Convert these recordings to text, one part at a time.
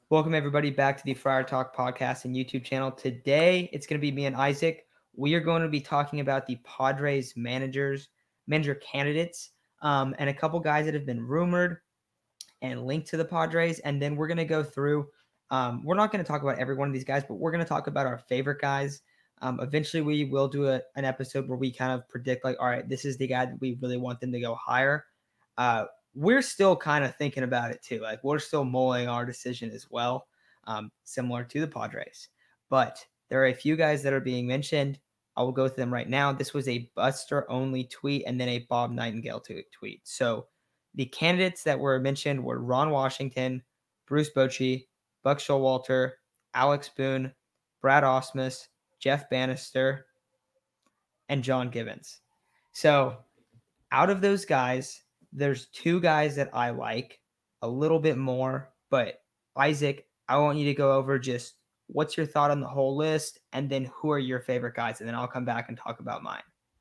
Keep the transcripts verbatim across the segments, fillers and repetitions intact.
Welcome everybody back to the Friar Talk podcast and YouTube channel. Today it's going to be me and Isaac. We are going to be talking about the Padres managers, manager candidates, um, and a couple guys that have been rumored and linked to the Padres. And then we're going to go through. Um, we're not going to talk about every one of these guys, but we're going to talk about our favorite guys. Um, eventually, we will do a, an episode where we kind of predict, like, all right, this is the guy that we really want them to go higher. Uh, we're still kind of thinking about it too. Like we're still mulling our decision as well, um, similar to the Padres. But there are a few guys that are being mentioned. I will go through them right now. This was a Buster only tweet and then a Bob Nightingale t- tweet. So the candidates that were mentioned were Ron Washington, Bruce Bochy, Buck Showalter, Alex Boone, Brad Ausmus, Jeff Bannister, and John Gibbons. So out of those guys, there's two guys that I like a little bit more. But Isaac, I want you to go over just what's your thought on the whole list, and then who are your favorite guys, and then I'll come back and talk about mine.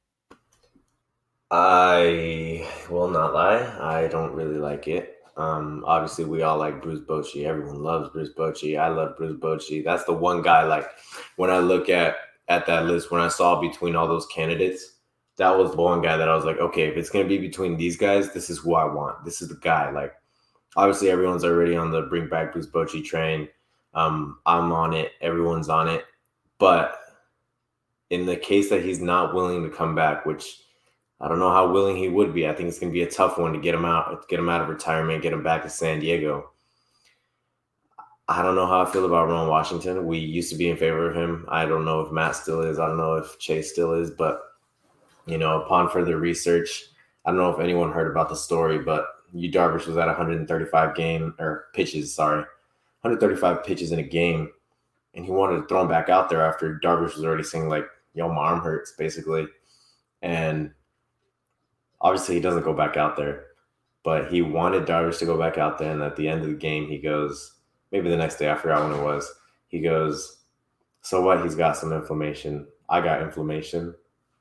I will not lie. I don't really like it. Um, obviously, we all like Bruce Bochy. Everyone loves Bruce Bochy. I love Bruce Bochy. That's the one guy. Like when I look at at that list, when I saw between all those candidates, that was the one guy that I was like, okay, if it's gonna be between these guys, this is who I want. This is the guy. Like obviously, everyone's already on the bring back Bruce Bochy train. Um, I'm on it. Everyone's on it. But in the case that he's not willing to come back, which I don't know how willing he would be. I think it's going to be a tough one to get him out, get him out of retirement, get him back to San Diego. I don't know how I feel about Ron Washington. We used to be in favor of him. I don't know if Matt still is. I don't know if Chase still is. But, you know, upon further research, I don't know if anyone heard about the story, but Yu Darvish was at one hundred thirty-five game or pitches, sorry, one hundred thirty-five pitches in a game. And he wanted to throw him back out there after Darvish was already saying, like, yo, my arm hurts, basically. And obviously, he doesn't go back out there, but he wanted Darvish to go back out there. And at the end of the game, he goes, maybe the next day, I forgot when it was. He goes, so what? He's got some inflammation. I got inflammation.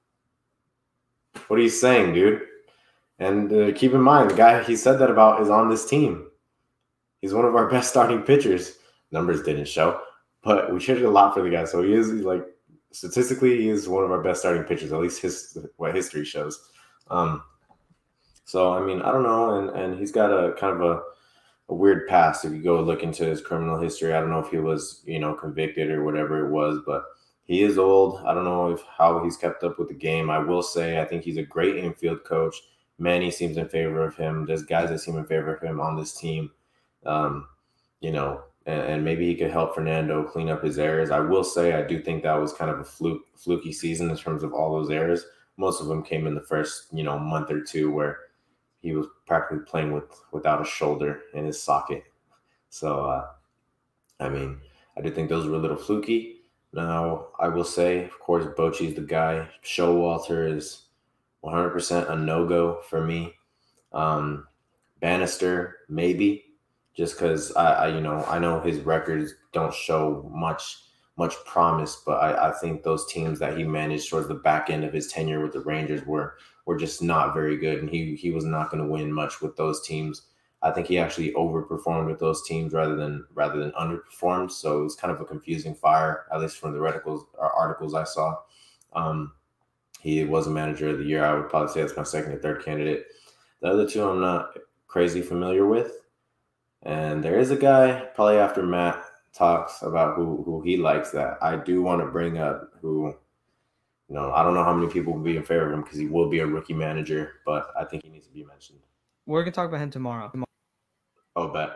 What are you saying, dude? And uh, keep in mind, the guy he said that about is on this team. He's one of our best starting pitchers. Numbers didn't show, but we traded a lot for the guy. So he is like statistically, he is one of our best starting pitchers. At least his what history shows. Um, so I mean, I don't know, and and he's got a kind of a, a weird past. If you go look into his criminal history, I don't know if he was you know convicted or whatever it was, but he is old. I don't know if how he's kept up with the game. I will say I think he's a great infield coach. Manny seems in favor of him. There's guys that seem in favor of him on this team. Um, you know, and, and maybe he could help Fernando clean up his errors. I will say I do think that was kind of a fluke, fluky season in terms of all those errors. Most of them came in the first, you know, month or two where he was practically playing with without a shoulder in his socket. So, uh, I mean, I do think those were a little fluky. Now, I will say, of course, Bochy's the guy. Showalter is one hundred percent a no-go for me. Um, Bannister, maybe, just because I, I, you know, I know his records don't show much much promise, but I, I think those teams that he managed towards the back end of his tenure with the Rangers were were just not very good, and he he was not going to win much with those teams. I think he actually overperformed with those teams rather than rather than underperformed. So it was kind of a confusing fire, at least from the articles articles I saw. Um, he was a manager of the year. I would probably say that's my second or third candidate. The other two I'm not crazy familiar with. And there is a guy, probably after Matt talks about who, who he likes, that I do want to bring up who, you know, I don't know how many people will be in favor of him because he will be a rookie manager, but I think he needs to be mentioned. We're going to talk about him tomorrow. Oh, bet.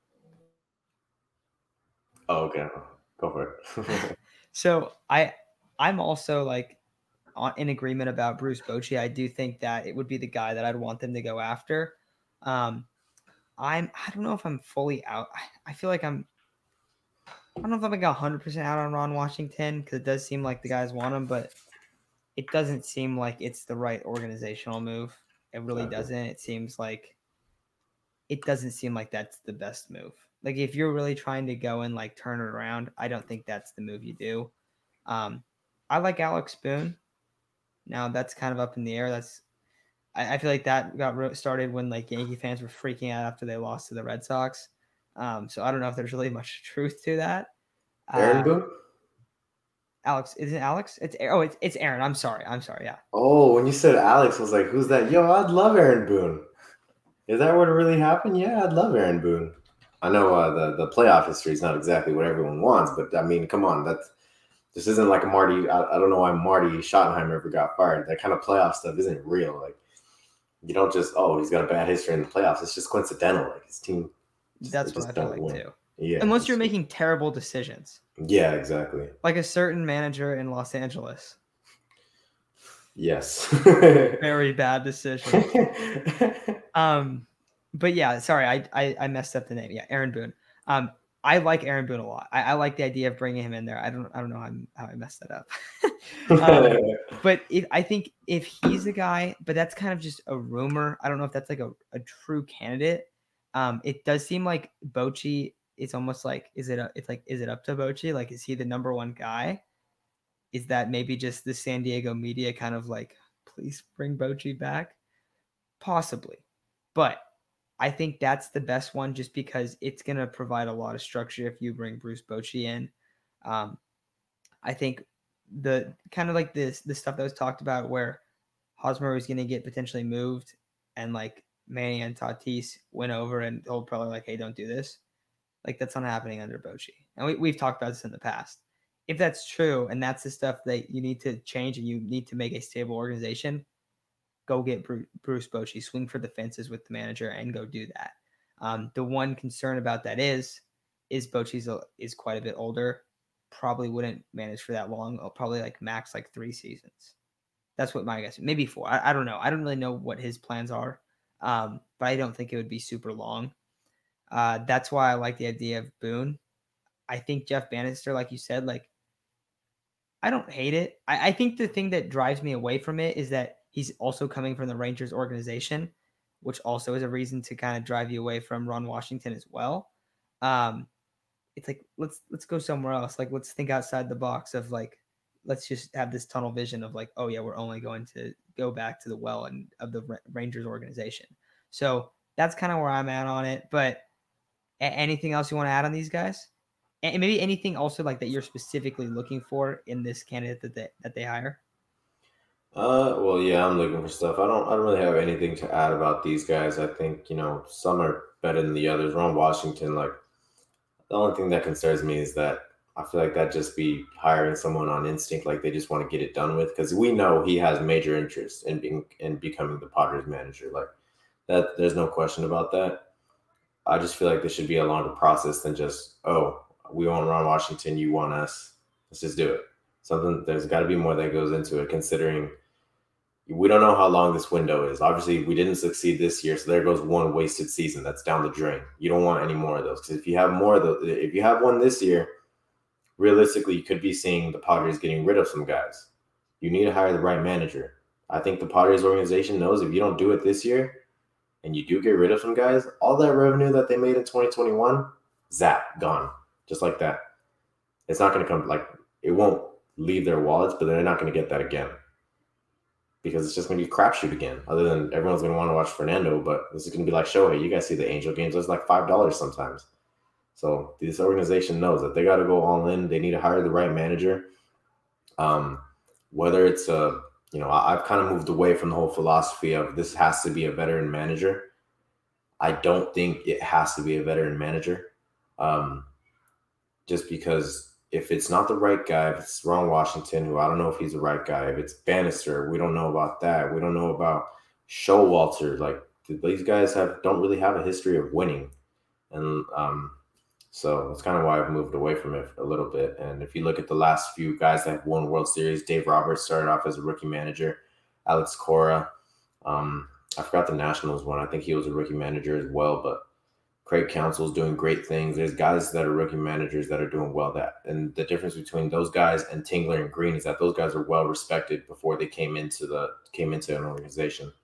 Oh, okay. Go for it. So I, I'm also like in agreement about Bruce Bochy. I do think that it would be the guy that I'd want them to go after. Um, I'm I don't know if I'm fully out. I, I feel like I'm I don't know if I'm like one hundred percent out on Ron Washington because it does seem like the guys want him, but it doesn't seem like it's the right organizational move. It really Okay. doesn't. It seems like it doesn't seem like that's the best move. Like if you're really trying to go and like turn it around, I don't think that's the move you do. Um, I like Alex Boone. Now that's kind of up in the air. That's I, I feel like that got started when like Yankee fans were freaking out after they lost to the Red Sox. Um, so I don't know if there's really much truth to that. Aaron Uh, Boone? Alex, isn't it Alex? It's oh, it's it's Aaron. I'm sorry. I'm sorry. Yeah. Oh, when you said Alex, I was like, who's that? Yo, I'd love Aaron Boone. Is that what really happened? Yeah, I'd love Aaron Boone. I know uh, the the playoff history is not exactly what everyone wants, but I mean, come on, that's this isn't like a Marty. I, I don't know why Marty Schottenheimer ever got fired. That kind of playoff stuff isn't real. Like you don't just oh he's got a bad history in the playoffs. It's just coincidental. Like his team, just, That's what just I feel don't like win. too. Yeah, Unless you're just, making terrible decisions. Yeah, exactly. Like a certain manager in Los Angeles. Yes. Very bad decision. um, but yeah, sorry, I, I I messed up the name. Yeah, Aaron Boone. Um, I like Aaron Boone a lot. I, I like the idea of bringing him in there. I don't I don't know how, how I messed that up. um, but if I think if he's the guy, but that's kind of just a rumor. I don't know if that's like a, a true candidate. Um, it does seem like Bochy. It's almost like is it a, it's like is it up to Bochy? Like is he the number one guy? Is that maybe just the San Diego media kind of like please bring Bochy back? Possibly, but I think that's the best one just because it's going to provide a lot of structure if you bring Bruce Bochy in. Um, I think the kind of like this the stuff that was talked about where Hosmer was going to get potentially moved and like Manny and Tatis went over and told probably like, hey, don't do this. Like that's not happening under Bochy. And we, we've talked about this in the past. If that's true and that's the stuff that you need to change and you need to make a stable organization, go get Bruce Bochy, swing for the fences with the manager, and go do that. Um, the one concern about that is, is Bochy's a, is quite a bit older. Probably wouldn't manage for that long. I'll probably like max like three seasons. That's what my guess. Maybe four. I, I don't know. I don't really know what his plans are, um, but I don't think it would be super long. Uh, that's why I like the idea of Boone. I think Jeff Bannister, like you said, like I don't hate it. I, I think the thing that drives me away from it is that he's also coming from the Rangers organization, which also is a reason to kind of drive you away from Ron Washington as well. Um, it's like let's let's go somewhere else. Like let's think outside the box of like let's just have this tunnel vision of like oh yeah we're only going to go back to the well and of the Rangers organization. So that's kind of where I'm at on it. But a- anything else you want to add on these guys? And maybe anything also like that you're specifically looking for in this candidate that they, that they hire? Uh, well, yeah, I'm looking for stuff. I don't, I don't really have anything to add about these guys. I think you know some are better than the others. Ron Washington, like the only thing that concerns me is that I feel like that just be hiring someone on instinct, like they just want to get it done with, because we know he has major interest in being in becoming the Padres manager. Like that, there's no question about that. I just feel like this should be a longer process than just oh, we want Ron Washington, you want us, let's just do it. Something there's got to be more that goes into it, considering we don't know how long this window is. Obviously, we didn't succeed this year, so there goes one wasted season that's down the drain. You don't want any more of those because if you have more of those, if you have one this year, realistically, you could be seeing the Padres getting rid of some guys. You need to hire the right manager. I think the Padres organization knows if you don't do it this year and you do get rid of some guys, all that revenue that they made in twenty twenty-one, zap, gone, just like that. It's not going to come like it won't leave their wallets, but they're not going to get that again. Because it's just going to be a crapshoot again. Other than everyone's going to want to watch Fernando, but this is going to be like Shohei. You guys see the Angel games; it's like five dollars sometimes. So this organization knows that they got to go all in. They need to hire the right manager. Um, whether it's a, you know, I, I've kind of moved away from the whole philosophy of this has to be a veteran manager. I don't think it has to be a veteran manager, um, just because. If it's not the right guy, if it's Ron Washington, who I don't know if he's the right guy, if it's Bannister, we don't know about that. We don't know about Showalter. Like these guys have don't really have a history of winning, and um, so that's kind of why I've moved away from it a little bit. And if you look at the last few guys that have won World Series, Dave Roberts started off as a rookie manager, Alex Cora. Um, I forgot the Nationals one. I think he was a rookie manager as well, but. Craig Counsell's doing great things. There's guys that are rookie managers that are doing well. That and the difference between those guys and Tingler and Green is that those guys are well respected before they came into the came into an organization.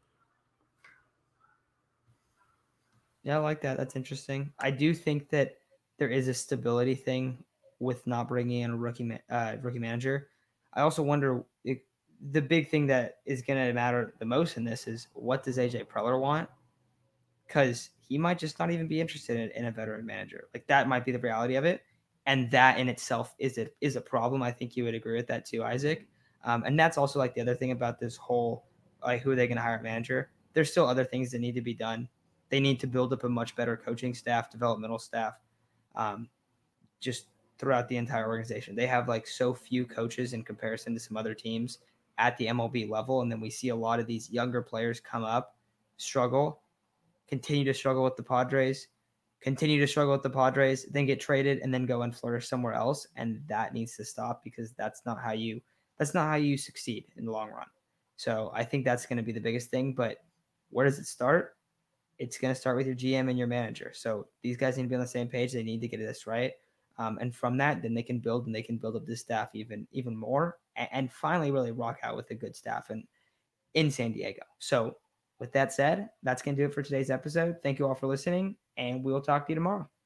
Yeah, I like that. That's interesting. I do think that there is a stability thing with not bringing in a rookie uh, rookie manager. I also wonder if, the big thing that is going to matter the most in this is what does A J Preller want? Because he might just not even be interested in, in a veteran manager. Like that might be the reality of it. And that in itself is a, is a problem. I think you would agree with that too, Isaac. Um, and that's also like the other thing about this whole, like, who are they going to hire a manager? There's still other things that need to be done. They need to build up a much better coaching staff, developmental staff, um, just throughout the entire organization. They have like so few coaches in comparison to some other teams at the M L B level. And then we see a lot of these younger players come up, struggle, continue to struggle with the Padres, continue to struggle with the Padres, then get traded and then go and flourish somewhere else. And that needs to stop because that's not how you that's not how you succeed in the long run. So I think that's going to be the biggest thing. But where does it start? It's going to start with your G M and your manager. So these guys need to be on the same page. They need to get this right. Um, and from that, then they can build and they can build up this staff even even more and, and finally really rock out with a good staff in, in San Diego. So with that said, that's going to do it for today's episode. Thank you all for listening, and we will talk to you tomorrow.